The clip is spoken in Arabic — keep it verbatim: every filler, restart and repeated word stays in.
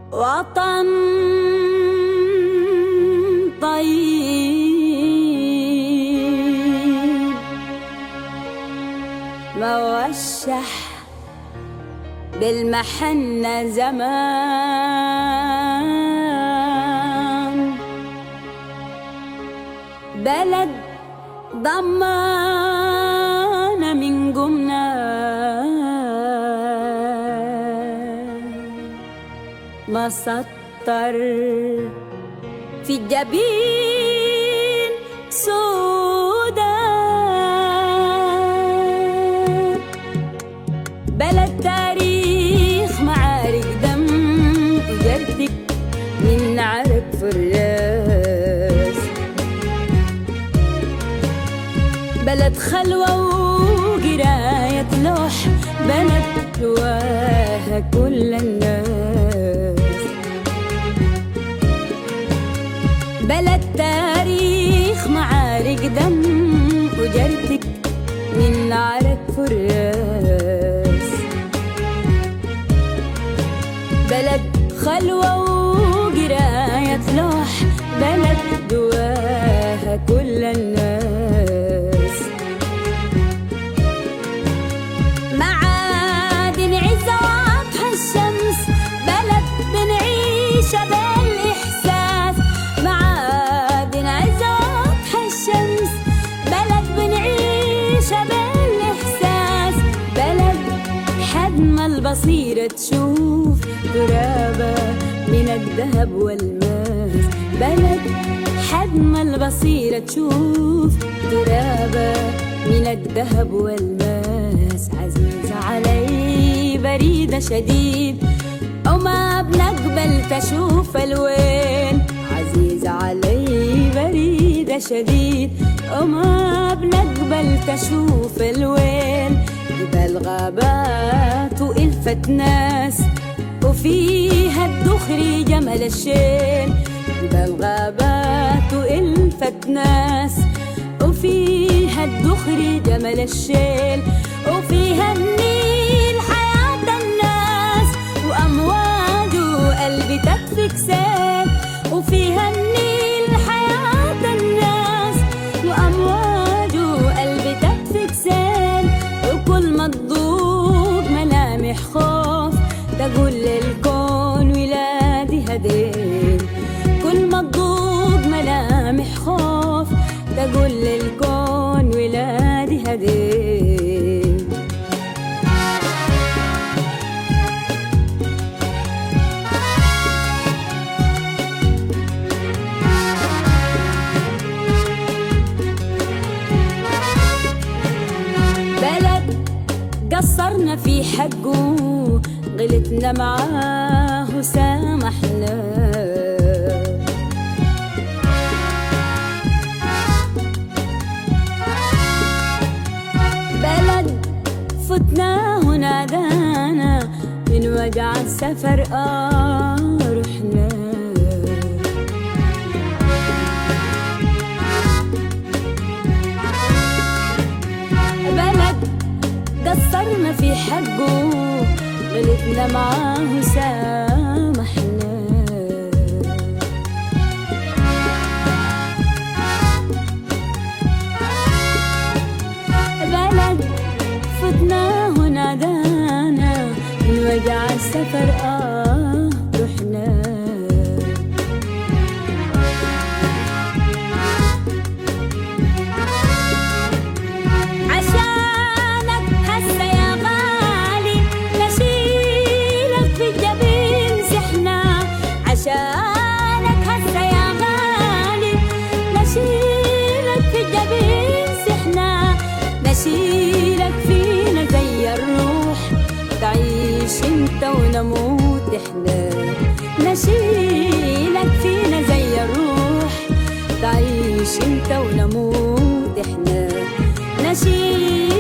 وطن طيب موشح بالمحنة زمان، بلد ضمانة من قمنا مسطر في الجبين سودان، بلد تاريخ معارك دم وجردك من عرق فراس، بلد خلوة وقراية لوح، بلد جواها كل الناس، بلد تاريخ معارك دم وجردك من عرق فراس، بلد خلوة وقراية لوح، بلد جواها كل الناس، معادن عزة واضحة الشمس، بلد بنعيشها بالإحساس، معادن عزة واضحة الشمس، بلد بنعيشها بالإحساس، بلد حد ما البصيرة تشوف ترابة من الذهب والماس، بلد حد ما البصيرة تشوف ترابة من الذهب والماس، عزيزة علي بريدة شديد وما بنقبل تشوف الوين، عزيزة علي بريدة شديد وما بنقبل تشوف الوين، جبال غابات وإلفت ناس وفيها الدخري جمل الشين، جبال غابات وإلفت ناس وفيها الدخري جمل الشين، وفيها النيل حياة الناس وأمواجه قلبي تكفيك سيل، وفيها النيل حياة الناس وأمواجه قلبي تكفيك سيل، وكل ما تذوق ملامح خوف تقول للكون ولادي هدين، كل ما تذوق ملامح خوف تقول للكون ولادي هدين. بلد قصرنا في حقه غلطنا معاه سامحنا، بلد فتناه ونادانا من وجع السفر آه رحنا، بلد قصرنا في حقه غلطنا معاه سامحنا، بلد فتناه ونادانا من وجع السفر آه رحنا، عشانك هسه يا غالي نشيلك في الجبين سحنا، عشانك هسه يا غالي نشيلك في الجبين سحنا، نشيلك فينا زي الروح تعيش انت ونموت احنا، نشيلك فينا زي الروح تعيش انت ونموت احنا، نشيلك